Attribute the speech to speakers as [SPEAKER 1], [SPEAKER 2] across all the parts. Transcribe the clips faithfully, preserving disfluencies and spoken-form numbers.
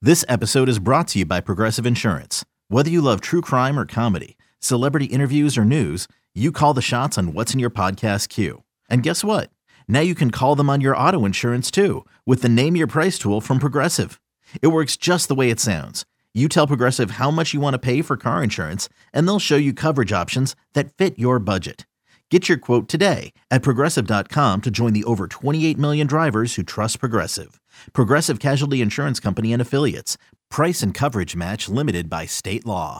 [SPEAKER 1] This episode is brought to you by Progressive Insurance. Whether you love true crime or comedy, celebrity interviews or news, you call the shots on what's in your podcast queue. And guess what? Now you can call them on your auto insurance too with the Name Your Price tool from Progressive. It works just the way it sounds. You tell Progressive how much you want to pay for car insurance, and they'll show you coverage options that fit your budget. Get your quote today at Progressive dot com to join the over twenty-eight million drivers who trust Progressive. Progressive Casualty Insurance Company and Affiliates. Price and coverage match limited by state law.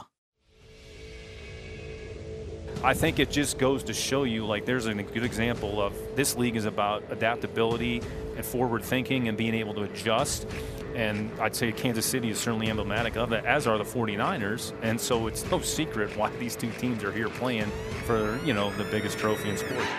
[SPEAKER 2] I think it just goes to show you, like, there's a good example of this league is about adaptability and forward thinking and being able to adjust. And I'd say Kansas City is certainly emblematic of that, as are the forty-niners. And so it's no secret why these two teams are here playing for, you know, the biggest trophy in sport.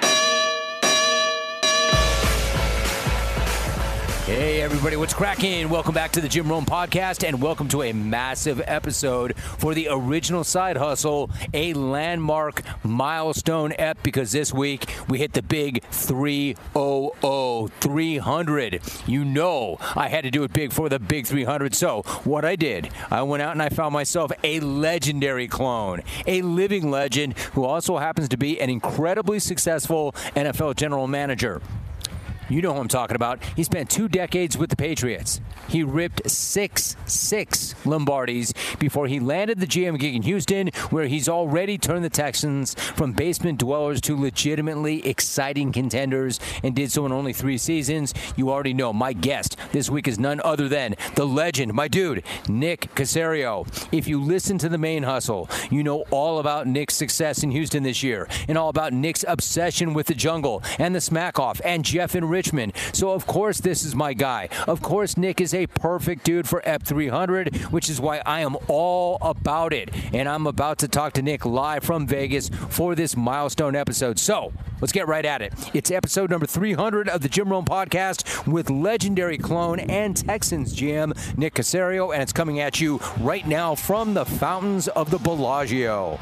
[SPEAKER 3] Hey everybody, what's cracking? Welcome back to the Jim Rome Podcast, and welcome to a massive episode for the original Side Hustle, a landmark milestone ep, because this week we hit the big three hundred, three hundred. You know I had to do it big for the big three hundred, so what I did, I went out and I found myself a legendary clone, a living legend who also happens to be an incredibly successful N F L general manager. You know who I'm talking about. He spent two decades with the Patriots. He ripped six, six Lombardis before he landed the G M gig in Houston, where he's already turned the Texans from basement dwellers to legitimately exciting contenders, and did so in only three seasons. You already know my guest this week is none other than the legend, my dude, Nick Caserio. If you listen to the Main Hustle, you know all about Nick's success in Houston this year, and all about Nick's obsession with the jungle and the smack off and Jeff and Richmond. So of course this is my guy. Of course Nick is a perfect dude for E P three hundred, which is why I am all about it. And I'm about to talk to Nick live from Vegas for this milestone episode. So let's get right at it. It's episode number three hundred of the Jim Rome Podcast with legendary clone and Texans G M Nick Caserio, and it's coming at you right now from the fountains of the Bellagio.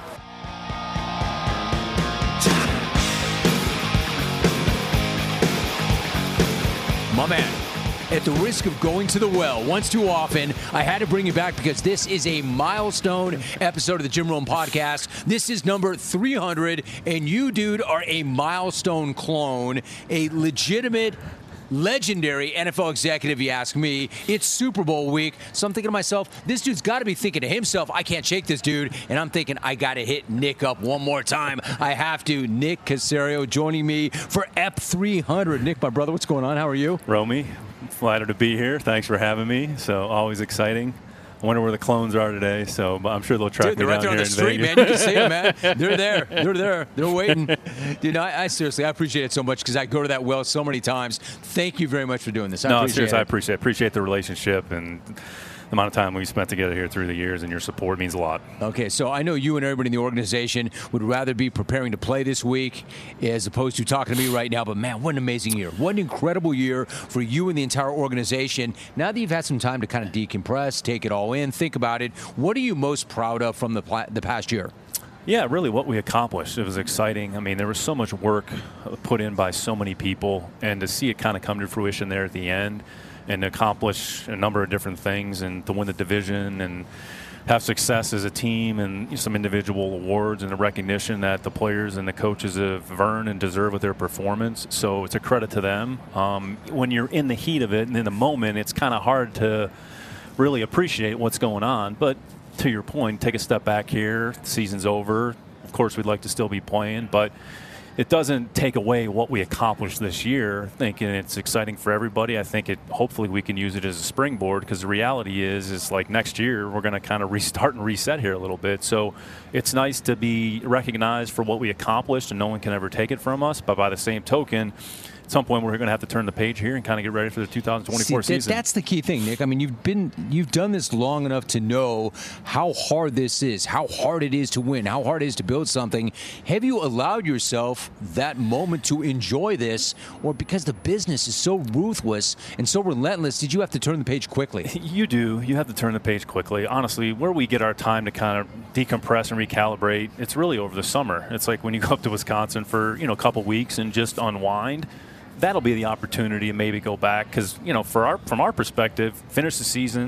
[SPEAKER 3] My man, at the risk of going to the well once too often, I had to bring you back because this is a milestone episode of the Jim Rome Podcast. This is number three hundred, and you, dude, are a milestone clone, a legitimate, legendary N F L executive, you ask me. It's Super Bowl week, so I'm thinking to myself, this dude's got to be thinking to himself, I can't shake this dude, and I'm thinking, I got to hit Nick up one more time. I have to. Nick Caserio joining me for E P three hundred. Nick, my brother, what's going on? How are you?
[SPEAKER 2] Romy, flattered to be here. Thanks for having me. So always exciting. I wonder where the clones are today, so I'm sure they'll track
[SPEAKER 3] Dude,
[SPEAKER 2] me
[SPEAKER 3] they're right
[SPEAKER 2] down
[SPEAKER 3] there on
[SPEAKER 2] here
[SPEAKER 3] the
[SPEAKER 2] in
[SPEAKER 3] street,
[SPEAKER 2] Vegas.
[SPEAKER 3] man. You can see them, man. They're there. They're there. They're waiting. Dude, I, I seriously, I appreciate it so much because I go to that well so many times. Thank you very much for doing this. I
[SPEAKER 2] no,
[SPEAKER 3] appreciate
[SPEAKER 2] seriously,
[SPEAKER 3] it.
[SPEAKER 2] I appreciate it. Appreciate the relationship and the amount of time we've spent together here through the years, and your support means a lot.
[SPEAKER 3] Okay, so I know you and everybody in the organization would rather be preparing to play this week as opposed to talking to me right now, but man, what an amazing year. What an incredible year for you and the entire organization. Now that you've had some time to kind of decompress, take it all in, think about it, what are you most proud of from the, pla- the past year?
[SPEAKER 2] Yeah, really what we accomplished. It was exciting. I mean, there was so much work put in by so many people, and to see it kind of come to fruition there at the end and accomplish a number of different things and to win the division and have success as a team and some individual awards and the recognition that the players and the coaches have earned and deserve with their performance. So it's a credit to them. Um, when you're in the heat of it and in the moment, it's kind of hard to really appreciate what's going on. But to your point, take a step back here. The season's over. Of course, we'd like to still be playing, but it doesn't take away what we accomplished this year. Thinking it's exciting for everybody. I think it. Hopefully, we can use it as a springboard, because the reality is, is like next year we're going to kind of restart and reset here a little bit. So it's nice to be recognized for what we accomplished, and no one can ever take it from us. But by the same token, at some point we're going to have to turn the page here and kind of get ready for the two thousand twenty-four
[SPEAKER 3] See,
[SPEAKER 2] season.
[SPEAKER 3] That's the key thing, Nick. I mean, you've been you've done this long enough to know how hard this is, how hard it is to win, how hard it is to build something. Have you allowed yourself that moment to enjoy this, or because the business is so ruthless and so relentless, did you have to turn the page quickly?
[SPEAKER 2] You do. You have to turn the page quickly. Honestly, where we get our time to kind of decompress and recalibrate, it's really over the summer. It's like when you go up to Wisconsin for, you know, a couple weeks and just unwind. That'll be the opportunity to maybe go back, because, you know, for our from our perspective, finish the season,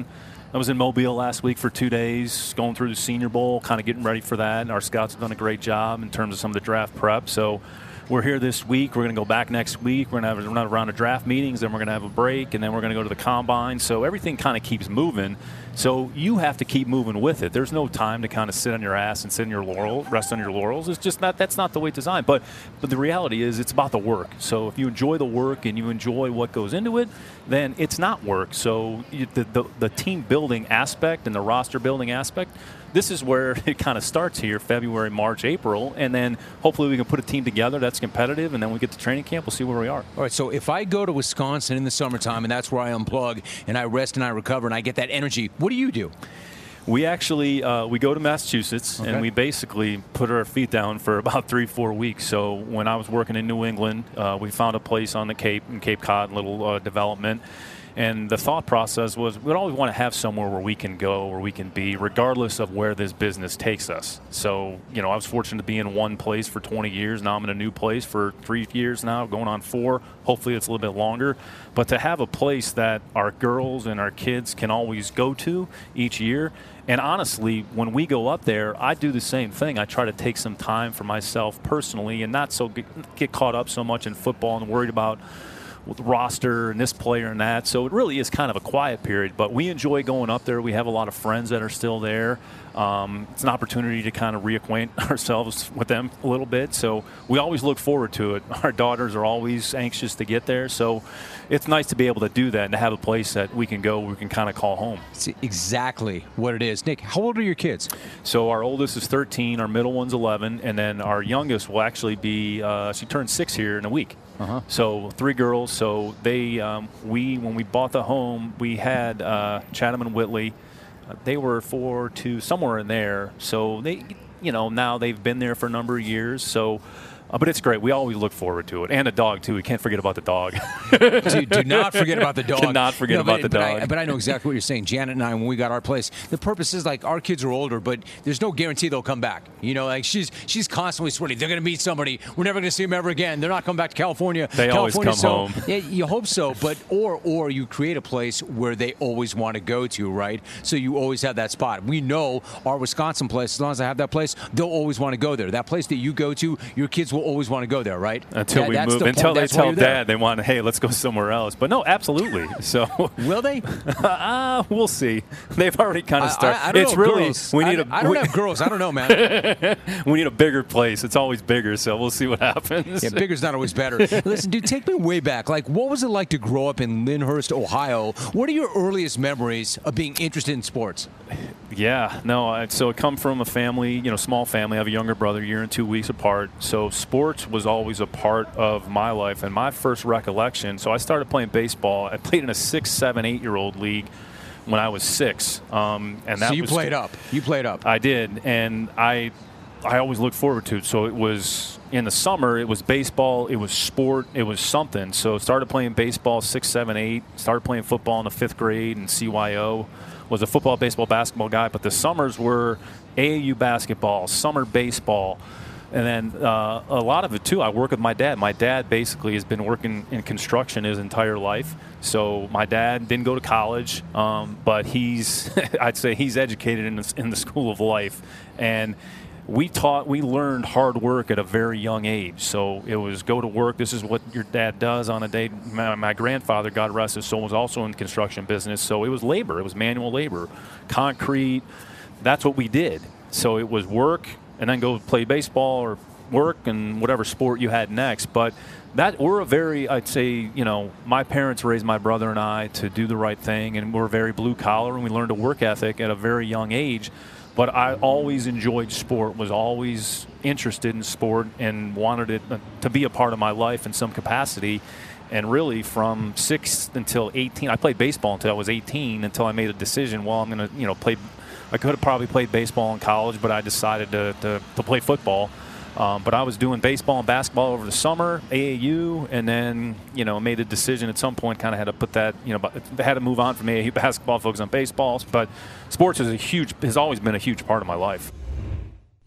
[SPEAKER 2] I was in Mobile last week for two days, going through the Senior Bowl, kind of getting ready for that. And our scouts have done a great job in terms of some of the draft prep. So we're here this week. We're going to go back next week. We're going to have another round of draft meetings. Then we're going to have a break. And then we're going to go to the Combine. So everything kind of keeps moving. So you have to keep moving with it. There's no time to kind of sit on your ass and sit in your laurel, rest on your laurels. It's just not, that's not the way it's designed. But, but the reality is it's about the work. So if you enjoy the work and you enjoy what goes into it, then it's not work. So you, the, the, the team building aspect and the roster building aspect, this is where it kind of starts here, February, March, April, and then hopefully we can put a team together that's competitive, and then we get to training camp, we'll see where we are.
[SPEAKER 3] All right, so if I go to Wisconsin in the summertime, and that's where I unplug, and I rest and I recover, and I get that energy, what do you do?
[SPEAKER 2] We actually, uh, we go to Massachusetts,
[SPEAKER 3] okay.
[SPEAKER 2] and we basically put our feet down for about three, four weeks. So when I was working in New England, uh, we found a place on the Cape, in Cape Cod, little uh, development. And the thought process was we'd always want to have somewhere where we can go, where we can be, regardless of where this business takes us. So, you know, I was fortunate to be in one place for twenty years. Now I'm in a new place for three years now, going on four. Hopefully it's a little bit longer. But to have a place that our girls and our kids can always go to each year. And honestly, when we go up there, I do the same thing. I try to take some time for myself personally and not so get, get caught up so much in football and worried about with roster and this player and that. So it really is kind of a quiet period, but we enjoy going up there. We have a lot of friends that are still there. Um, it's an opportunity to kind of reacquaint ourselves with them a little bit. So we always look forward to it. Our daughters are always anxious to get there. So it's nice to be able to do that and to have a place that we can go, we can kind of call home.
[SPEAKER 3] It's exactly what it is. Nick, how old are your kids?
[SPEAKER 2] So our oldest is thirteen, our middle one's eleven, and then our youngest will actually be, uh, she turns six here in a week. Uh-huh. So three girls. So they, um, we, when we bought the home, we had uh, Chatham and Whitley. Uh, they were four to somewhere in there. So they, you know, now they've been there for a number of years. So, uh, but it's great. We always look forward to it, and a dog too. We can't forget about the dog.
[SPEAKER 3] do, do not forget about the dog.
[SPEAKER 2] Cannot forget
[SPEAKER 3] no,
[SPEAKER 2] about
[SPEAKER 3] but,
[SPEAKER 2] the
[SPEAKER 3] but
[SPEAKER 2] dog.
[SPEAKER 3] I, but I know exactly what you're saying. Janet and I, when we got our place, the purpose is like our kids are older, but there's no guarantee they'll come back. You know, like she's she's constantly sweating. They're going to meet somebody. We're never going to see them ever again. They're not coming back to California.
[SPEAKER 2] They
[SPEAKER 3] California,
[SPEAKER 2] always come
[SPEAKER 3] so,
[SPEAKER 2] home.
[SPEAKER 3] Yeah, you hope so, but or or you create a place where they always want to go to, right? So you always have that spot. We know our Wisconsin place. As long as I have that place, they'll always want to go there. That place that you go to, your kids will always want to go there, right?
[SPEAKER 2] Until
[SPEAKER 3] that,
[SPEAKER 2] we move.
[SPEAKER 3] The
[SPEAKER 2] Until they
[SPEAKER 3] that's
[SPEAKER 2] tell dad they want, hey, let's go somewhere else. But no, absolutely. So
[SPEAKER 3] will they?
[SPEAKER 2] uh, we'll see. They've already kind of started.
[SPEAKER 3] I, I, I don't
[SPEAKER 2] it's
[SPEAKER 3] know,
[SPEAKER 2] really
[SPEAKER 3] girls.
[SPEAKER 2] we need
[SPEAKER 3] I,
[SPEAKER 2] a.
[SPEAKER 3] I don't
[SPEAKER 2] we,
[SPEAKER 3] have girls. I don't know, man.
[SPEAKER 2] We need a bigger place. It's always bigger, so we'll see what happens.
[SPEAKER 3] Yeah, bigger's not always better. Listen, dude, take me way back. Like, what was it like to grow up in Lyndhurst, Ohio? What are your earliest memories of being interested in sports?
[SPEAKER 2] Yeah, no. I, so I come from a family, you know, small family. I have a younger brother, a year and two weeks apart. So sports was always a part of my life. And my first recollection, so I started playing baseball. I played in a six, seven, eight-year-old league when I was six. Um, and that
[SPEAKER 3] so you
[SPEAKER 2] was,
[SPEAKER 3] played up. You played up.
[SPEAKER 2] I did, and I, I always looked forward to it. So it was in the summer. It was baseball. It was sport. It was something. So started playing baseball six, seven, eight. Started playing football in the fifth grade and C Y O. Was a football, baseball, basketball guy, but the summers were A A U basketball, summer baseball, and then uh, a lot of it too. I work with my dad. My dad basically has been working in construction his entire life. So my dad didn't go to college, um, but he's I'd say he's educated in the, in the school of life, and we taught, we learned hard work at a very young age. So it was go to work. This is what your dad does on a day. My, my grandfather, God rest his soul, was also in the construction business. So it was labor. It was manual labor, concrete. That's what we did. So it was work and then go play baseball or work and whatever sport you had next. But that we're a very, I'd say, you know, my parents raised my brother and I to do the right thing, and we're very blue collar, and we learned a work ethic at a very young age. But I always enjoyed sport, was always interested in sport, and wanted it to be a part of my life in some capacity. And really from six until eighteen, I played baseball until I was eighteen, until I made a decision, well, I'm going to, you know, play. I could have probably played baseball in college, but I decided to, to, to play football. Um, but I was doing baseball and basketball over the summer, A A U, and then, you know, made a decision at some point, kind of had to put that, you know, had to move on from A A U basketball, focus on baseball. But sports is a huge, has always been a huge part of my life.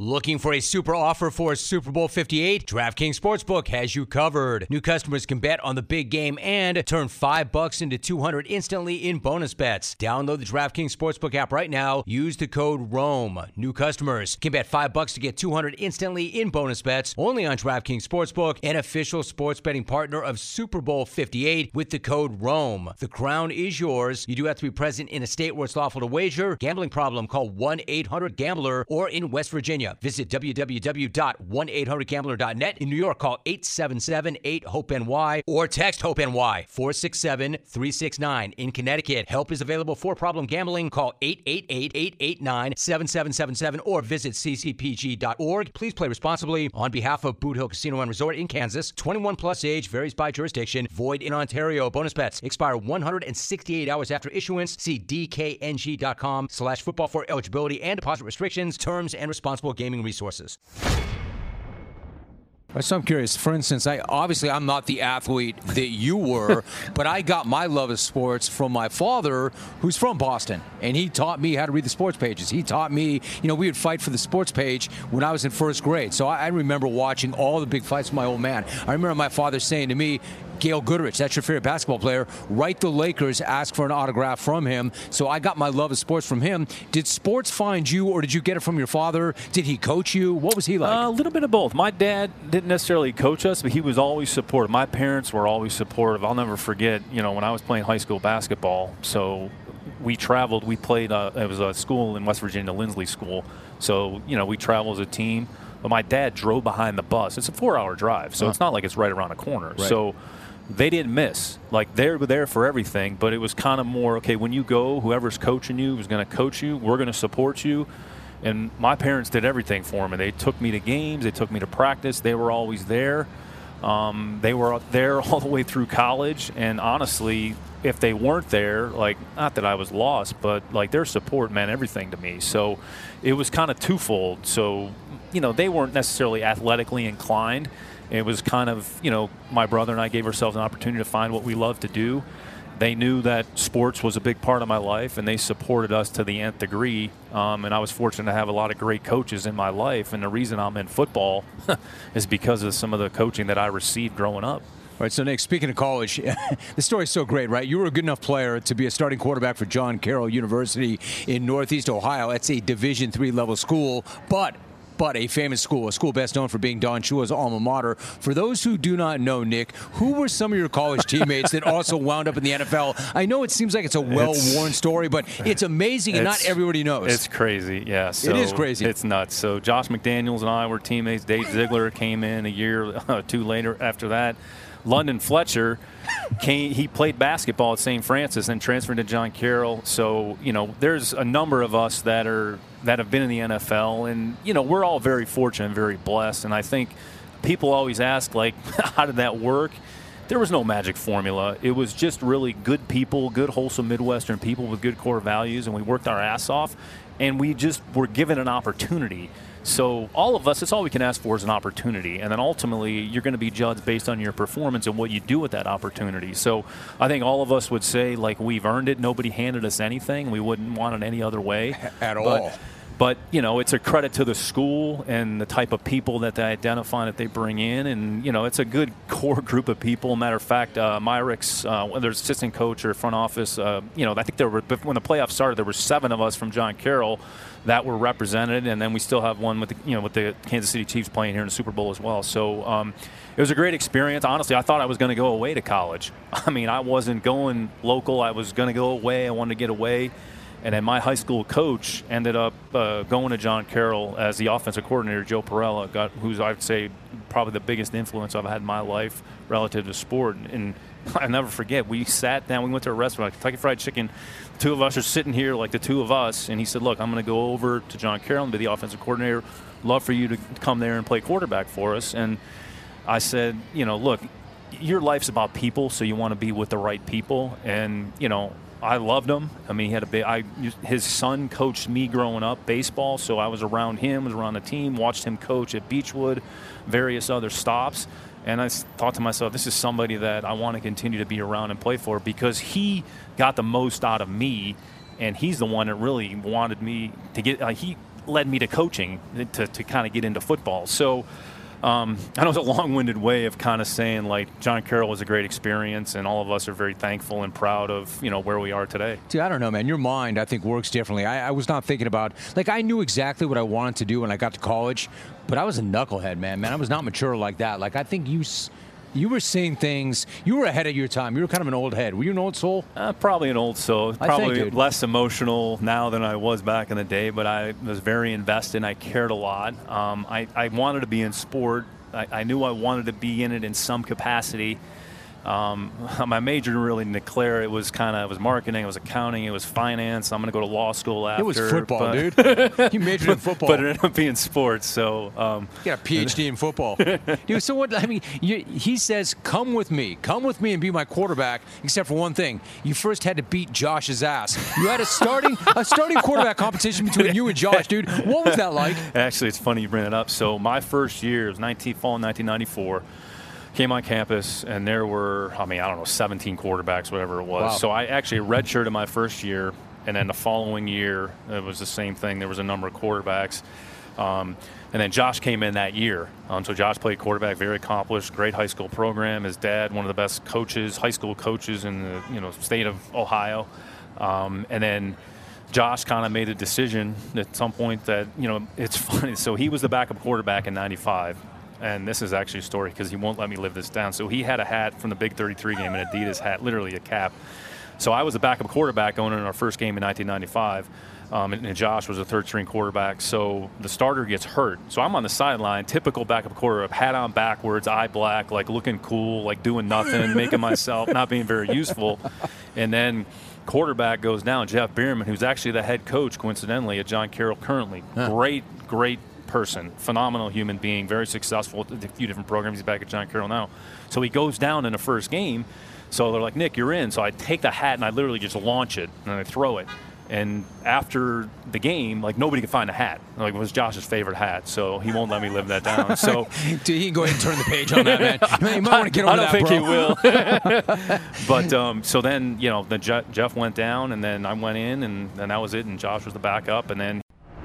[SPEAKER 3] Looking for a super offer for Super Bowl fifty-eight? DraftKings Sportsbook has you covered. New customers can bet on the big game and turn five bucks into two hundred instantly in bonus bets. Download the DraftKings Sportsbook app right now. Use the code ROAM. New customers can bet five bucks to get two hundred instantly in bonus bets only on DraftKings Sportsbook, an official sports betting partner of Super Bowl fifty-eight with the code ROAM. The crown is yours. You do have to be present in a state where it's lawful to wager. Gambling problem? Call one eight hundred gambler or in West Virginia, visit w w w dot one eight hundred gambler dot net. In New York, call eight seven seven eight hope N Y or text HOPE-NY four six seven three six nine. In Connecticut, help is available for problem gambling. Call eight eight eight eight eight nine seven seven seven seven or visit c c p g dot org. Please play responsibly. On behalf of Boot Hill Casino and Resort in Kansas, twenty-one plus age, varies by jurisdiction, void in Ontario. Bonus bets expire one hundred sixty-eight hours after issuance. See d k n g dot com slash football for eligibility and deposit restrictions, terms, and responsible gaming resources. So I'm curious, for instance, I obviously I'm not the athlete that you were, but I got my love of sports from my father, who's from Boston, and he taught me how to read the sports pages. He taught me, you know, we would fight for the sports page when I was in first grade. So I, I remember watching all the big fights with my old man. I remember my father saying to me, Gail Goodrich, that's your favorite basketball player, write the Lakers, ask for an autograph from him. So I got my love of sports from him. Did sports find you, or did you get it from your father? Did he coach you? What was he like?
[SPEAKER 2] Uh, a little bit of both. My dad didn't necessarily coach us, but he was always supportive. My parents were always supportive. I'll never forget, you know, when I was playing high school basketball, so we traveled. We played, uh, it was a school in West Virginia, Lindsley School. So, you know, we traveled as a team. But my dad drove behind the bus. It's a four-hour drive, so huh. It's not like it's right around the corner. Right. So they didn't miss. Like, they were there for everything, but it was kind of more, okay, when you go, whoever's coaching you is going to coach you. We're going to support you. And my parents did everything for me. They took me to games. They took me to practice. They were always there. Um, they were there all the way through college. And honestly, if they weren't there, like, not that I was lost, but, like, their support meant everything to me. So it was kind of twofold. So, you know, they weren't necessarily athletically inclined. It was kind of, you know, my brother and I gave ourselves an opportunity to find what we love to do. They knew that sports was a big part of my life, and they supported us to the nth degree. Um, and I was fortunate to have a lot of great coaches in my life. And the reason I'm in football is because of some of the coaching that I received growing up.
[SPEAKER 3] All right, so Nick, speaking of college, the story's so great, right? You were a good enough player to be a starting quarterback for John Carroll University in Northeast Ohio. That's a Division three level school, but but a famous school, a school best known for being Don Shula's alma mater. For those who do not know, Nick, who were some of your college teammates that also wound up in the N F L? I know it seems like it's a well-worn it's, story, but it's amazing, and not everybody knows.
[SPEAKER 2] It's crazy, yeah. So
[SPEAKER 3] it is crazy.
[SPEAKER 2] It's nuts. So Josh McDaniels and I were teammates. Dave Ziegler came in a year or uh, two later after that. London Fletcher, came, he played basketball at Saint Francis and transferred to John Carroll. So, you know, there's a number of us that are that have been in the N F L. And, you know, we're all very fortunate and very blessed. And I think people always ask, like, how did that work? There was no magic formula. It was just really good people, good, wholesome Midwestern people with good core values. And we worked our ass off. And we just were given an opportunity. So all of us, it's all we can ask for is an opportunity. And then ultimately, you're going to be judged based on your performance and what you do with that opportunity. So I think all of us would say, like, we've earned it. Nobody handed us anything. We wouldn't want it any other way.
[SPEAKER 3] At
[SPEAKER 2] but,
[SPEAKER 3] all.
[SPEAKER 2] But, you know, it's a credit to the school and the type of people that they identify that they bring in. And, you know, it's a good core group of people. Matter of fact, uh, Myrick's, uh, whether it's assistant coach or front office, uh, you know, I think there were, when the playoffs started, there were seven of us from John Carroll that were represented, and then we still have one with the, you know, with the Kansas City Chiefs playing here in the Super Bowl as well. So um, it was a great experience. Honestly, I thought I was going to go away to college. I mean, I wasn't going local. I was going to go away. I wanted to get away. And then my high school coach ended up uh, going to John Carroll as the offensive coordinator, Joe Perella, got, who's, I would say, probably the biggest influence I've had in my life relative to sport. And I'll never forget, we sat down, we went to a restaurant, Kentucky Fried Chicken. The two of us are sitting here, like the two of us, and he said, look, I'm going to go over to John Carroll and be the offensive coordinator. Love for you to come there and play quarterback for us. And I said, you know, look, your life's about people, so you want to be with the right people. And, you know, I loved him. I mean, he had a big. I his son coached me growing up baseball, so I was around him, was around the team, watched him coach at Beechwood, various other stops, and I thought to myself, this is somebody that I want to continue to be around and play for because he got the most out of me, and he's the one that really wanted me to get. Uh, he led me to coaching to, to kind of get into football. So um, I know it's a long-winded way of kind of saying, like, John Carroll was a great experience, and all of us are very thankful and proud of, you know, where we are today.
[SPEAKER 3] Dude, I don't know, man. Your mind, I think, works differently. I, I was not thinking about, like, I knew exactly what I wanted to do when I got to college, but I was a knucklehead, man. Man, I was not mature like that. Like, I think you... You were seeing things. You were ahead of your time. You were kind of an old head. Were you an old soul?
[SPEAKER 2] Uh, probably an old soul.
[SPEAKER 3] I
[SPEAKER 2] probably
[SPEAKER 3] think,
[SPEAKER 2] less emotional now than I was back in the day, but I was very invested. I cared a lot. Um, I, I wanted to be in sport. I, I knew I wanted to be in it in some capacity. Um, my major really didn't declare. It was kind of, it was marketing, it was accounting, it was finance. I'm going to go to law school after.
[SPEAKER 3] It was football,
[SPEAKER 2] but,
[SPEAKER 3] dude. You majored in football.
[SPEAKER 2] But it ended up being sports, so. Um,
[SPEAKER 3] you got a P H D in football. Dude, so what, I mean, you, he says, come with me. Come with me and be my quarterback, except for one thing. You first had to beat Josh's ass. You had a starting a starting quarterback competition between you and Josh, dude. What was that like?
[SPEAKER 2] Actually, it's funny you bring it up. So my first year, it was nineteen, fall in nineteen ninety-four. Came on campus, and there were, I mean, I don't know, seventeen quarterbacks, whatever it was.
[SPEAKER 3] Wow.
[SPEAKER 2] So I actually redshirted my first year, and then the following year, it was the same thing. There was a number of quarterbacks. Um, and then Josh came in that year. Um, so Josh played quarterback, very accomplished, great high school program. His dad, one of the best coaches, high school coaches in the you know state of Ohio. Um, and then Josh kind of made a decision at some point that, you know, it's funny. So he was the backup quarterback in ninety-five. And this is actually a story because he won't let me live this down. So he had a hat from the Big thirty-three game, an Adidas hat, literally a cap. So I was the backup quarterback going in our first game in nineteen ninety-five, um, and, and Josh was a third-string quarterback. So the starter gets hurt. So I'm on the sideline, typical backup quarterback, hat on backwards, eye black, like looking cool, like doing nothing, making myself, not being very useful. And then quarterback goes down, Jeff Bierman, who's actually the head coach, coincidentally, at John Carroll currently. Huh. Great, great person, phenomenal human being, very successful at a few different programs. He's back at John Carroll now. So he goes down in the first game. So they're like, Nick, you're in. So I take the hat and I literally just launch it and I throw it. And after the game, like, nobody could find a hat. Like, it was Josh's favorite hat, so he won't let me live that down. So,
[SPEAKER 3] dude, he can go ahead and turn the page on that, man. Man, you might want to get over
[SPEAKER 2] that, I don't
[SPEAKER 3] that,
[SPEAKER 2] think bro. He will. But um, so then, you know, the Je- Jeff went down, and then I went in, and then that was it. And Josh was the backup, and then.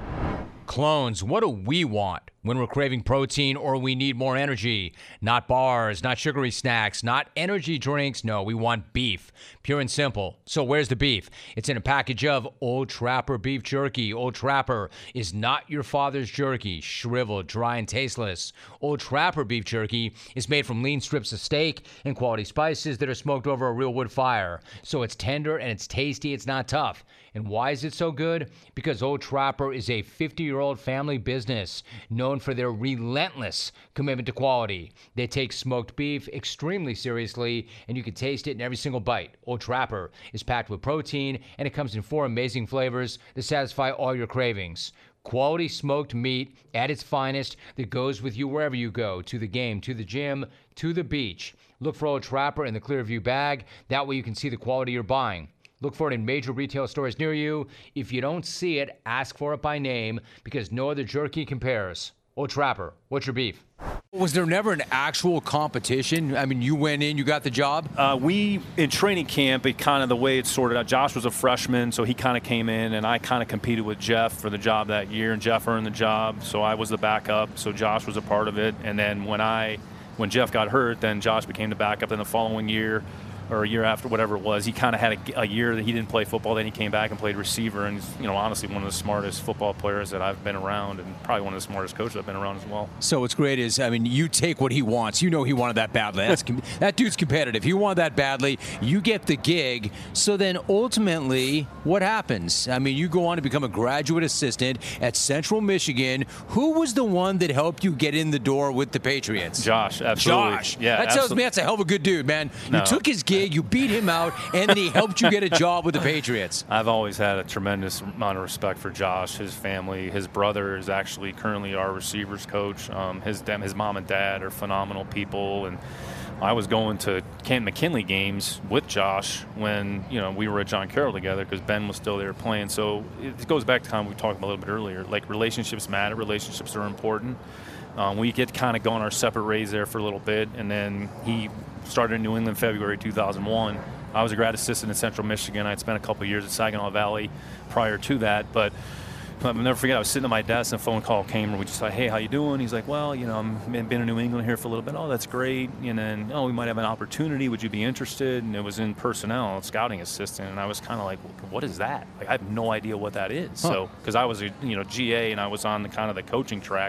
[SPEAKER 3] Clones, what do we want when we're craving protein or we need more energy? Not bars, not sugary snacks, not energy drinks. No, we want beef. Pure and simple. So where's the beef? It's in a package of Old Trapper beef jerky. Old Trapper is not your father's jerky, shriveled, dry, and tasteless. Old Trapper beef jerky is made from lean strips of steak and quality spices that are smoked over a real wood fire. So it's tender and it's tasty. It's not tough. And why is it so good? Because Old Trapper is a fifty-year-old family business known for their relentless commitment to quality. They take smoked beef extremely seriously, and you can taste it in every single bite. Old Trapper is packed with protein, and it comes in four amazing flavors that satisfy all your cravings. Quality smoked meat at its finest that goes with you wherever you go, to the game, to the gym, to the beach. Look for Old Trapper in the Clearview bag. That way you can see the quality you're buying. Look for it in major retail stores near you. If you don't see it, ask for it by name, because no other jerky compares. Old Trapper, what's your beef? Was there never an actual competition? I mean, you went in, you got the job?
[SPEAKER 2] Uh, we, in training camp, it kind of the way it sorted out. Josh was a freshman, so he kind of came in, and I kind of competed with Jeff for the job that year, and Jeff earned the job, so I was the backup, so Josh was a part of it. And then when I, when Jeff got hurt, then Josh became the backup in the following year. Or a year after, whatever it was. He kind of had a, a year that he didn't play football. Then he came back and played receiver. And he's, you know, honestly, one of the smartest football players that I've been around, and probably one of the smartest coaches I've been around as well.
[SPEAKER 3] So what's great is, I mean, you take what he wants. You know he wanted that badly. That's com- that dude's competitive. He wanted that badly. You get the gig. So then ultimately, what happens? I mean, you go on to become a graduate assistant at Central Michigan. Who was the one that helped you get in the door with the Patriots?
[SPEAKER 2] Josh, absolutely.
[SPEAKER 3] Josh.
[SPEAKER 2] Yeah,
[SPEAKER 3] that tells
[SPEAKER 2] absolutely.
[SPEAKER 3] me that's a hell of a good dude, man.
[SPEAKER 2] No.
[SPEAKER 3] You took his gig, you beat him out, and then he helped you get a job with the Patriots.
[SPEAKER 2] I've always had a tremendous amount of respect for Josh, his family. His brother is actually currently our receivers coach. Um, his his mom and dad are phenomenal people, and I was going to Kent McKinley games with Josh when, you know, we were at John Carroll together because Ben was still there playing. So it goes back to kind of what we talked about a little bit earlier. Like, relationships matter. Relationships are important. Um, we get kind of going our separate ways there for a little bit, and then he started in New England February two thousand one. I was a grad assistant in Central Michigan. I had spent a couple of years at Saginaw Valley prior to that, but I'll never forget, I was sitting at my desk and a phone call came and we just like, hey, how you doing? He's like, well, you know, I've been in New England here for a little bit. Oh, that's great. And then, oh, we might have an opportunity. Would you be interested? And it was in personnel, scouting assistant. And I was kind of like, what is that? Like, I have no idea what that is. Huh. So, because I was a, you know, G A and I was on the kind of the coaching track.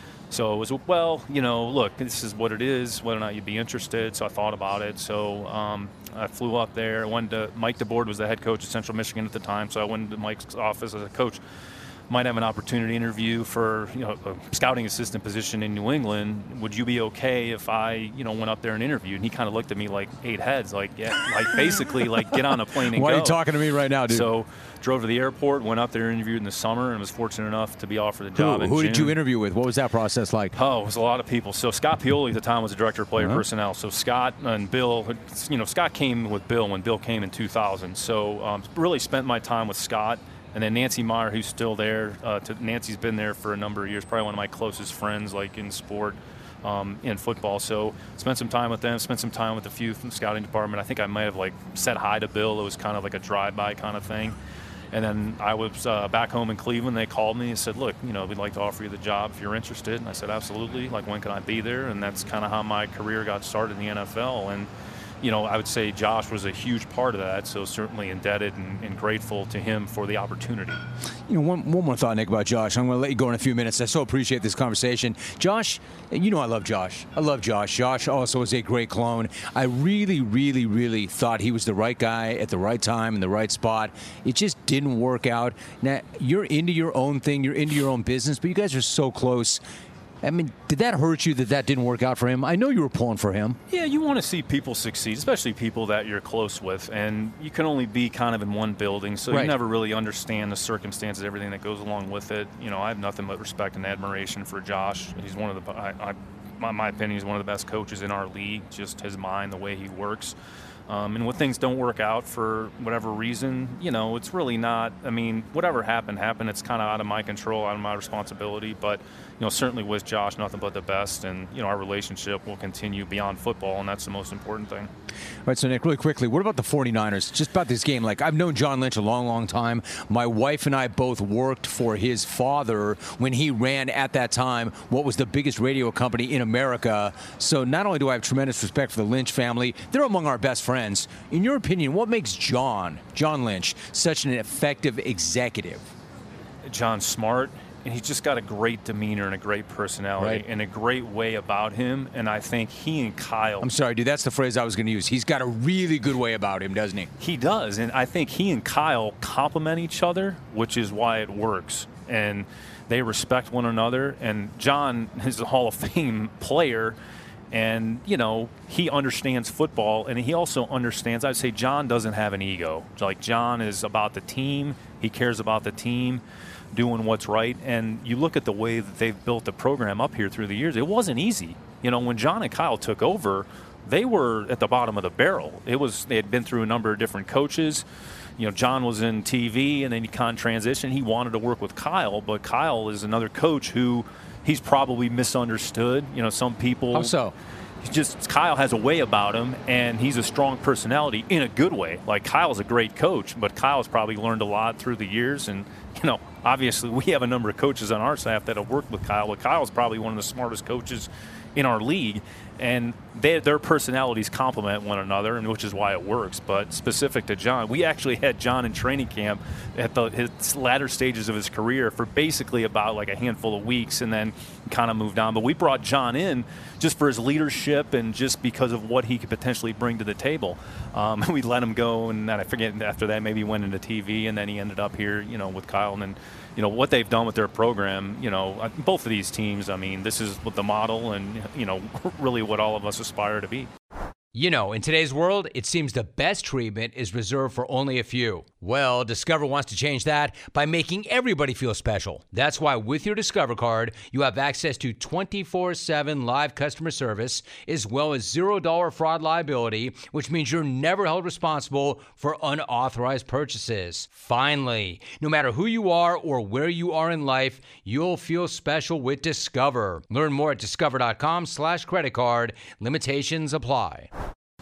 [SPEAKER 2] So it was, well, you know, look, this is what it is, whether or not you'd be interested. So I thought about it. So um, I flew up there. I went to, Mike DeBoard was the head coach at Central Michigan at the time. So I went to Mike's office as a coach. Might have an opportunity interview for, you know, a scouting assistant position in New England. Would you be okay if I, you know, went up there and interviewed? And he kind of looked at me like eight heads, like, yeah, like basically, like, get on a plane and
[SPEAKER 3] Why
[SPEAKER 2] go.
[SPEAKER 3] Why are you talking to me right now, dude?
[SPEAKER 2] So drove to the airport, went up there, interviewed in the summer, and was fortunate enough to be offered the job.
[SPEAKER 3] Who,
[SPEAKER 2] in
[SPEAKER 3] who
[SPEAKER 2] June.
[SPEAKER 3] did you interview with? What was that process like?
[SPEAKER 2] Oh, it was a lot of people. So Scott Pioli at the time was the director of player uh-huh. personnel. So Scott and Bill, you know, Scott came with Bill when Bill came in two thousand. So um, really spent my time with Scott. And then Nancy Meyer, who's still there. Uh, to, Nancy's been there for a number of years, probably one of my closest friends, like in sport, um, in football. So spent some time with them, spent some time with a few from the scouting department. I think I might have like said hi to Bill. It was kind of like a drive-by kind of thing. And then I was uh, back home in Cleveland. They called me and said, look, you know, we'd like to offer you the job if you're interested. And I said, absolutely. Like, when can I be there? And that's kind of how my career got started in the N F L. And you know, I would say Josh was a huge part of that, so certainly indebted and, and grateful to him for the opportunity.
[SPEAKER 3] You know, one, one more thought, Nick, about Josh. I'm going to let you go in a few minutes. I so appreciate this conversation. Josh, you know I love Josh. I love Josh. Josh also is a great clone. I really, really, really thought he was the right guy at the right time in the right spot. It just didn't work out. Now, you're into your own thing. You're into your own business, but you guys are so close. I mean, did that hurt you that that didn't work out for him? I know you were pulling for him.
[SPEAKER 2] Yeah, you want to see people succeed, especially people that you're close with. And you can only be kind of in one building, so
[SPEAKER 3] right.
[SPEAKER 2] you never really understand the circumstances, everything that goes along with it. You know, I have nothing but respect and admiration for Josh. He's one of the, I, I, my, my opinion, he's one of the best coaches in our league, just his mind, the way he works. Um, and when things don't work out for whatever reason, you know, it's really not, I mean, whatever happened, happened. It's kind of out of my control, out of my responsibility. But, you know, certainly with Josh, nothing but the best. And, you know, our relationship will continue beyond football, and that's the most important thing.
[SPEAKER 3] All right, so, Nick, really quickly, what about the forty-niners? Just about this game. Like, I've known John Lynch a long, long time. My wife and I both worked for his father when he ran, at that time, what was the biggest radio company in America. So not only do I have tremendous respect for the Lynch family, they're among our best friends. In your opinion, what makes John, John Lynch, such an effective executive?
[SPEAKER 2] John's smart, and he's just got a great demeanor and a great personality, right, and a great way about him. And I think he and Kyle...
[SPEAKER 3] I'm sorry, dude, that's the phrase I was going to use. He's got a really good way about him, doesn't he?
[SPEAKER 2] He does, and I think he and Kyle complement each other, which is why it works. And they respect one another, and John is a Hall of Fame player. And, you know, he understands football, and he also understands, I'd say John doesn't have an ego. Like, John is about the team. He cares about the team, doing what's right. And you look at the way that they've built the program up here through the years, it wasn't easy. You know, when John and Kyle took over, they were at the bottom of the barrel. It was, they had been through a number of different coaches. You know, John was in T V, and then he kind of transitioned. He wanted to work with Kyle, but Kyle is another coach who he's probably misunderstood. You know, some people.
[SPEAKER 3] How so?
[SPEAKER 2] He's just, Kyle has a way about him, and he's a strong personality in a good way. Like, Kyle's a great coach, but Kyle's probably learned a lot through the years. And, you know, obviously we have a number of coaches on our staff that have worked with Kyle, but Kyle's probably one of the smartest coaches in our league. And they, their personalities complement one another, and which is why it works. But specific to John, we actually had John in training camp at the his latter stages of his career for basically about like a handful of weeks, and then kind of moved on. But we brought John in just for his leadership and just because of what he could potentially bring to the table. Um, we let him go, and then I forget after that maybe he went into T V, and then he ended up here, you know, with Kyle. And then, you know, what they've done with their program, you know, both of these teams, I mean, this is what the model and, you know, really what all of us aspire to be.
[SPEAKER 3] You know, in today's world, it seems the best treatment is reserved for only a few. Well, Discover wants to change that by making everybody feel special. That's why with your Discover card, you have access to twenty-four seven live customer service, as well as zero dollar fraud liability, which means you're never held responsible for unauthorized purchases. Finally, no matter who you are or where you are in life, you'll feel special with Discover. Learn more at discover.com slash credit card. Limitations apply.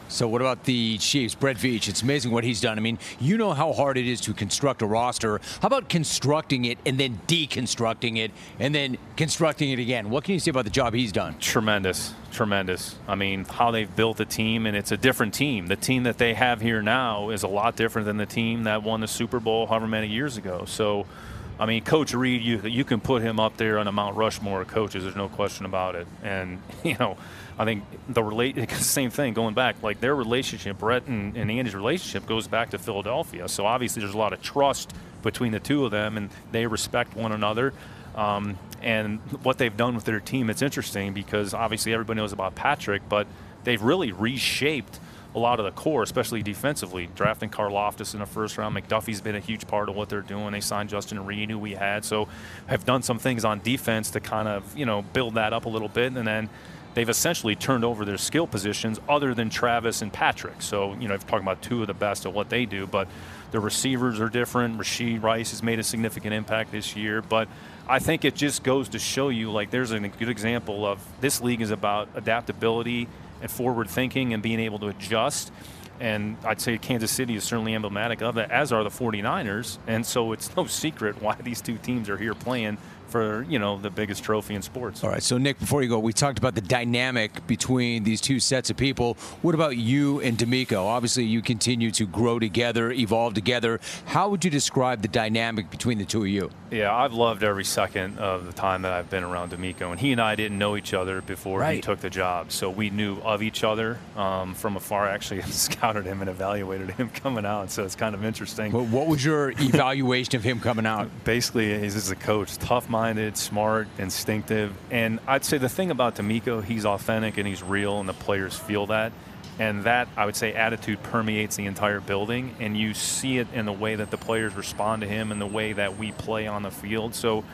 [SPEAKER 3] So what about the Chiefs? Brett Veach, it's amazing what he's done. I mean, you know how hard it is to construct a roster. How about constructing it and then deconstructing it and then constructing it again? What can you say about the job he's done?
[SPEAKER 2] Tremendous, tremendous. I mean, how they've built the team, and it's a different team. The team that they have here now is a lot different than the team that won the Super Bowl however many years ago. So, I mean, Coach Reid, you you can put him up there on the Mount Rushmore of coaches. There's no question about it. And, you know, I think the relate same thing going back, like their relationship, Brett and, and Andy's relationship goes back to Philadelphia. So obviously there's a lot of trust between the two of them, and they respect one another. Um, and what they've done with their team, it's interesting because obviously everybody knows about Patrick, but they've really reshaped a lot of the core, especially defensively. Drafting Karlaftis in the first round, McDuffie's been a huge part of what they're doing. They signed Justin Reed, who we had, so have done some things on defense to kind of, you know, build that up a little bit. And then they've essentially turned over their skill positions other than Travis and Patrick. So, you know, if you're talking about two of the best at what they do, but the receivers are different. Rashee Rice has made a significant impact this year. But I think it just goes to show you, like, there's a good example of this league is about adaptability and forward thinking and being able to adjust. And I'd say Kansas City is certainly emblematic of that, as are the 49ers. And so it's no secret why these two teams are here playing for, you know, the biggest trophy in sports.
[SPEAKER 3] All right, so Nick, before you go, we talked about the dynamic between these two sets of people. What about you and DeMeco? Obviously, you continue to grow together, evolve together. How would you describe the dynamic between the two of you?
[SPEAKER 2] Yeah, I've loved every second of the time that I've been around DeMeco. And he and I didn't know each other before
[SPEAKER 3] right.
[SPEAKER 2] he took the job. So we knew of each other um, from afar. Actually, I scouted him and evaluated him coming out. So it's kind of interesting.
[SPEAKER 3] Well, what was your evaluation of him coming out?
[SPEAKER 2] Basically, he's just a coach, tough-minded, smart, instinctive. And I'd say the thing about DeMeco, he's authentic and he's real, and the players feel that. And that, I would say, attitude permeates the entire building, and you see it in the way that the players respond to him and the way that we play on the field. So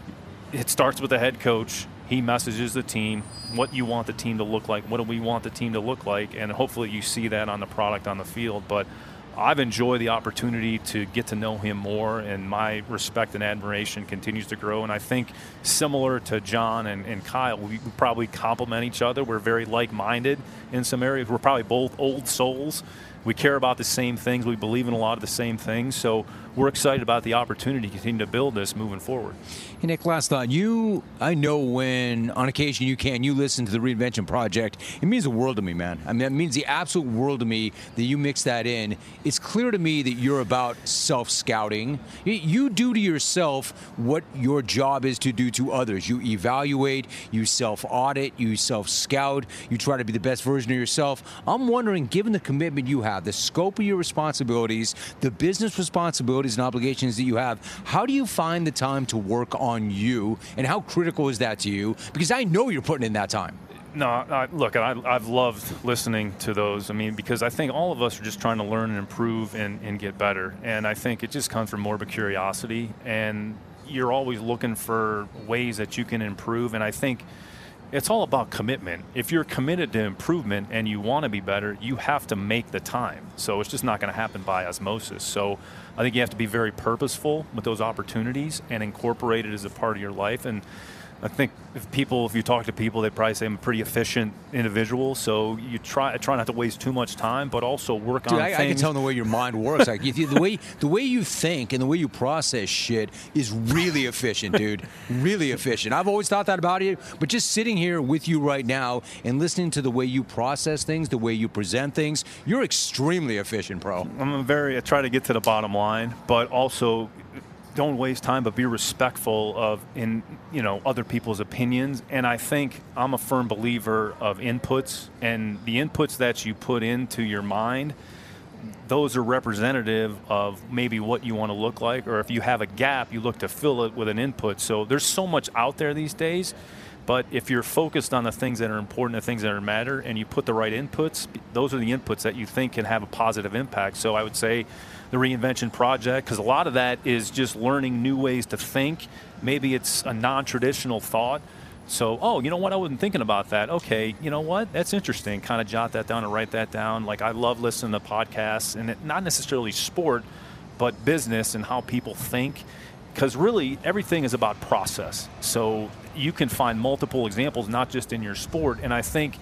[SPEAKER 2] it starts with the head coach. He messages the team what you want the team to look like, what do we want the team to look like, and hopefully you see that on the product on the field. But I've enjoyed the opportunity to get to know him more, and my respect and admiration continues to grow. And I think similar to John and, and Kyle, we probably complement each other. We're very like-minded in some areas. We're probably both old souls. We care about the same things. We believe in a lot of the same things. So we're excited about the opportunity to continue to build this moving forward.
[SPEAKER 3] Hey, Nick, last thought. You, I know when on occasion you can, you listen to the Reinvention Project. It means the world to me, man. I mean, it means the absolute world to me that you mix that in. It's clear to me that you're about self-scouting. You do to yourself what your job is to do to others. You evaluate, you self-audit, you self-scout, you try to be the best version of yourself. I'm wondering, given the commitment you have, the scope of your responsibilities, the business responsibilities and obligations that you have, how do you find the time to work on you, and how critical is that to you? Because I know you're putting in that time.
[SPEAKER 2] No, I, look, I, I've loved listening to those. I mean, because I think all of us are just trying to learn and improve and, and get better. And I think it just comes from morbid curiosity. And you're always looking for ways that you can improve. And I think it's all about commitment. If you're committed to improvement and you want to be better, you have to make the time. So it's just not going to happen by osmosis. So I think you have to be very purposeful with those opportunities and incorporate it as a part of your life. And I think if people, if you talk to people, they probably say I'm a pretty efficient individual. So you try try not to waste too much time, but also work
[SPEAKER 3] Dude,
[SPEAKER 2] on
[SPEAKER 3] I,
[SPEAKER 2] things.
[SPEAKER 3] I can tell the way your mind works. Like if you, the way the way you think and the way you process shit is really efficient, dude. Really efficient. I've always thought that about you. But just sitting here with you right now and listening to the way you process things, the way you present things, you're extremely efficient, bro.
[SPEAKER 2] I'm a very I try to get to the bottom line, but also don't waste time, but be respectful of in you know other people's opinions. And I think I'm a firm believer of inputs, and the inputs that you put into your mind, those are representative of maybe what you want to look like, or if you have a gap, you look to fill it with an input. So there's so much out there these days, but if you're focused on the things that are important, the things that are matter, and you put the right inputs, those are the inputs that you think can have a positive impact. So I would say the Reinvention Project, because a lot of that is just learning new ways to think. Maybe it's a non-traditional thought. So, oh, you know what? I wasn't thinking about that. Okay, you know what? That's interesting. Kind of jot that down and write that down. Like, I love listening to podcasts, and it, not necessarily sport, but business and how people think. Because really, everything is about process. So you can find multiple examples, not just in your sport. And I think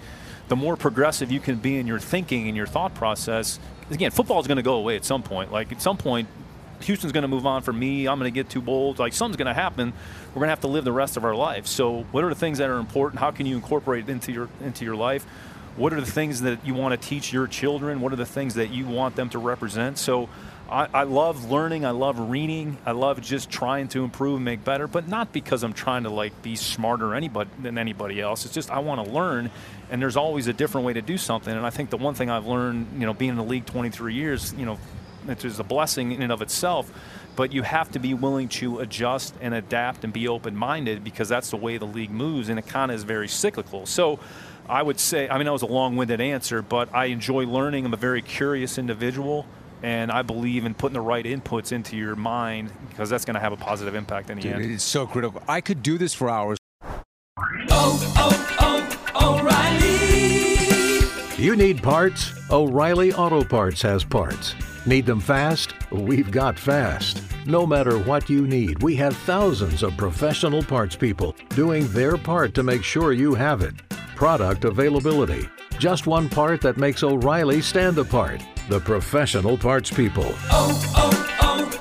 [SPEAKER 2] the more progressive you can be in your thinking and your thought process. Again, football is going to go away at some point. Like at some point, Houston's going to move on from me. I'm going to get too bold. Like something's going to happen. We're going to have to live the rest of our life. So what are the things that are important? How can you incorporate it into your into your life? What are the things that you want to teach your children? What are the things that you want them to represent? So I, I love learning. I love reading. I love just trying to improve and make better, but not because I'm trying to like be smarter anybody than anybody else. It's just I want to learn, and there's always a different way to do something. And I think the one thing I've learned, you know, being in the league twenty-three years, you know, it is a blessing in and of itself, but you have to be willing to adjust and adapt and be open-minded because that's the way the league moves, and it kind of is very cyclical. So I would say, I mean, that was a long-winded answer, but I enjoy learning. I'm a very curious individual, and I believe in putting the right inputs into your mind because that's going to have a positive impact in the
[SPEAKER 3] Dude,
[SPEAKER 2] end.
[SPEAKER 3] It's so critical. I could do this for hours.
[SPEAKER 4] Oh, oh, oh, O'Reilly.
[SPEAKER 5] You need parts? O'Reilly Auto Parts has parts. Need them fast? We've got fast. No matter what you need, we have thousands of professional parts people doing their part to make sure you have it. Product availability. Just one part that makes O'Reilly stand apart. The professional parts people.
[SPEAKER 4] Oh,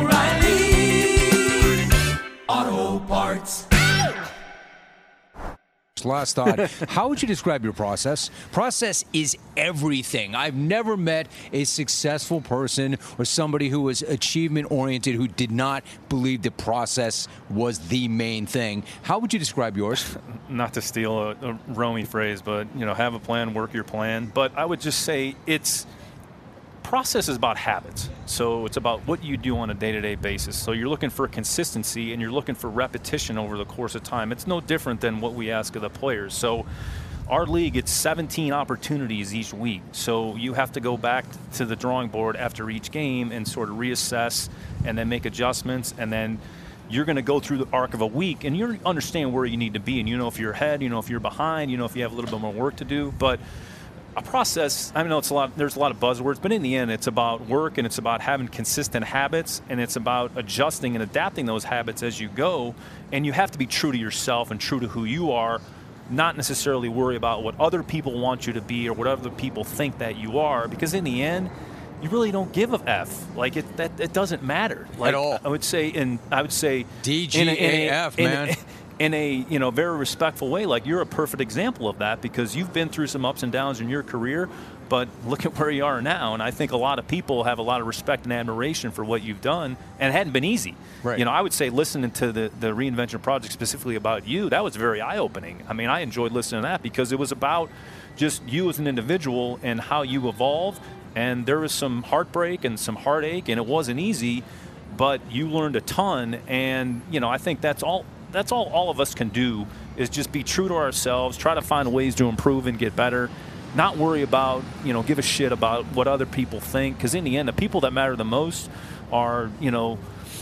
[SPEAKER 4] oh, oh, O'Reilly Auto Parts.
[SPEAKER 3] Last thought, how would you describe your process? Process is everything. I've never met a successful person or somebody who was achievement-oriented who did not believe the process was the main thing. How would you describe yours?
[SPEAKER 2] Not to steal a, a Romy phrase, but, you know, have a plan, work your plan. But I would just say it's process is about habits. So it's about what you do on a day-to-day basis. So you're looking for consistency and you're looking for repetition over the course of time. It's no different than what we ask of the players. So our league, it's seventeen opportunities each week. So you have to go back to the drawing board after each game and sort of reassess and then make adjustments. And then you're going to go through the arc of a week and you understand where you need to be. And you know if you're ahead, you know if you're behind, you know if you have a little bit more work to do. But a process, I know it's a lot, there's a lot of buzzwords, but in the end, it's about work and it's about having consistent habits and it's about adjusting and adapting those habits as you go. And you have to be true to yourself and true to who you are, not necessarily worry about what other people want you to be or what other people think that you are, because in the end, you really don't give a F. Like it, that it doesn't matter like,
[SPEAKER 3] at all.
[SPEAKER 2] I would say, in I would say
[SPEAKER 3] D G A F,
[SPEAKER 2] in a,
[SPEAKER 3] man.
[SPEAKER 2] In a, in a you know very respectful way. Like you're a perfect example of that because you've been through some ups and downs in your career, but look at where you are now. And I think a lot of people have a lot of respect and admiration for what you've done, and it hadn't been easy.
[SPEAKER 3] Right.
[SPEAKER 2] You know, I would say listening to the, the Reinvention Project specifically about you, that was very eye-opening. I mean, I enjoyed listening to that because it was about just you as an individual and how you evolved. And there was some heartbreak and some heartache, and it wasn't easy, but you learned a ton. And, you know, I think that's all that's all all of us can do is just be true to ourselves, try to find ways to improve and get better, not worry about, you know, give a shit about what other people think. Because in the end, the people that matter the most are, you know,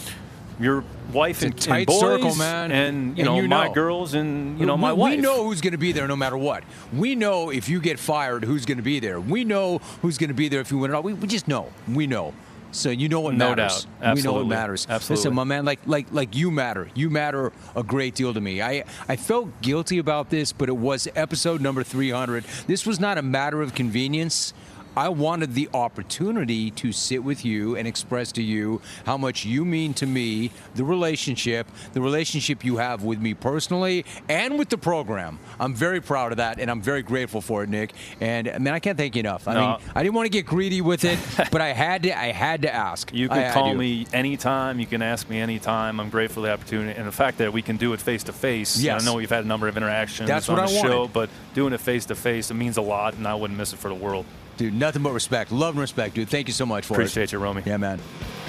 [SPEAKER 2] your wife and,
[SPEAKER 3] tight
[SPEAKER 2] and boys,
[SPEAKER 3] circle, man.
[SPEAKER 2] and you
[SPEAKER 3] And
[SPEAKER 2] know
[SPEAKER 3] you
[SPEAKER 2] my
[SPEAKER 3] know.
[SPEAKER 2] girls, and you know
[SPEAKER 3] we,
[SPEAKER 2] my wife.
[SPEAKER 3] We know who's going to be there no matter what. We know if you get fired, who's going to be there. We know who's going to be there if you win it all. We, we just know. We know. So you know what
[SPEAKER 2] No
[SPEAKER 3] matters.
[SPEAKER 2] doubt.
[SPEAKER 3] We know what
[SPEAKER 2] Absolutely.
[SPEAKER 3] matters.
[SPEAKER 2] Absolutely.
[SPEAKER 3] Listen, my man, like like like you matter. You matter a great deal to me. I I felt guilty about this, but it was episode number three hundred. This was not a matter of convenience. I wanted the opportunity to sit with you and express to you how much you mean to me, the relationship, the relationship you have with me personally and with the program. I'm very proud of that, and I'm very grateful for it, Nick. And, man, I can't thank you enough. I
[SPEAKER 2] No.
[SPEAKER 3] mean, I didn't want to get greedy with it, but I had to I had to ask.
[SPEAKER 2] You
[SPEAKER 3] I
[SPEAKER 2] can
[SPEAKER 3] had
[SPEAKER 2] call
[SPEAKER 3] to.
[SPEAKER 2] me anytime. You can ask me anytime. I'm grateful for the opportunity. And the fact that we can do it face-to-face.
[SPEAKER 3] Yes.
[SPEAKER 2] I know we've had a number of interactions
[SPEAKER 3] That's
[SPEAKER 2] on
[SPEAKER 3] what
[SPEAKER 2] the
[SPEAKER 3] I
[SPEAKER 2] show,
[SPEAKER 3] wanted.
[SPEAKER 2] but doing it face-to-face, it means a lot, and I wouldn't miss it for the world.
[SPEAKER 3] Dude, nothing but respect. Love and respect, dude. Thank you so much for
[SPEAKER 2] Appreciate
[SPEAKER 3] it.
[SPEAKER 2] you, Romy.
[SPEAKER 3] Yeah, man.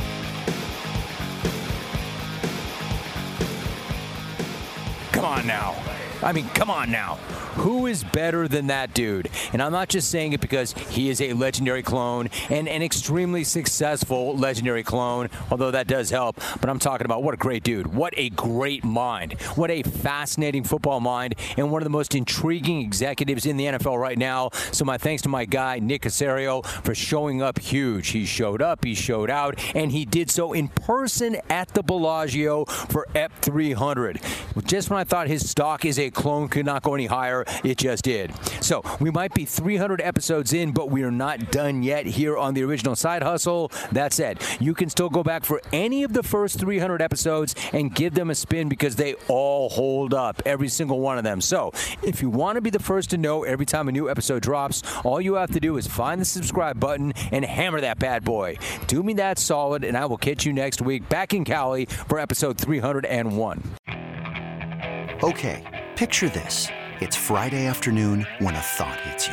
[SPEAKER 3] Come on now. I mean, come on now. Who is better than that dude? And I'm not just saying it because he is a legendary clone and an extremely successful legendary clone, although that does help. But I'm talking about what a great dude. What a great mind. What a fascinating football mind and one of the most intriguing executives in the N F L right now. So my thanks to my guy, Nick Caserio, for showing up huge. He showed up, he showed out, and he did so in person at the Bellagio for E P three hundred. Just when I thought his stock is a a clone could not go any higher. It just did. So we might be three hundred episodes in, but we are not done yet here on the original Side Hustle. That said, you can still go back for any of the first three hundred episodes and give them a spin because they all hold up, every single one of them. So if you want to be the first to know every time a new episode drops, all you have to do is find the subscribe button and hammer that bad boy. Do me that solid, and I will catch you next week back in Cali for episode three hundred one.
[SPEAKER 6] Okay, picture this. It's Friday afternoon when a thought hits you.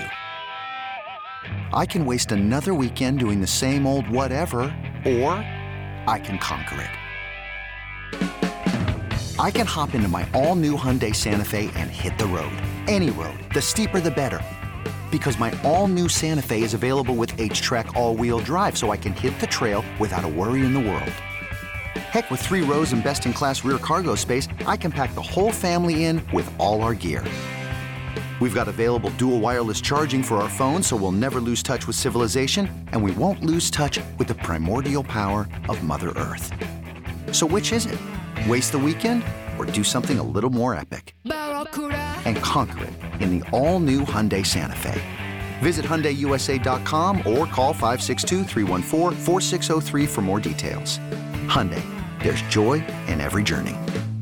[SPEAKER 6] I can waste another weekend doing the same old whatever, or I can conquer it. I can hop into my all-new Hyundai Santa Fe and hit the road. Any road. The steeper, the better. Because my all-new Santa Fe is available with H-Track all-wheel drive, so I can hit the trail without a worry in the world. Heck, with three rows and best-in-class rear cargo space, I can pack the whole family in with all our gear. We've got available dual wireless charging for our phones, so we'll never lose touch with civilization, and we won't lose touch with the primordial power of Mother Earth. So which is it? Waste the weekend or do something a little more epic? And conquer it in the all-new Hyundai Santa Fe. Visit Hyundai U S A dot com or call five six two, three one four, four six zero three for more details. Hyundai, there's joy in every journey.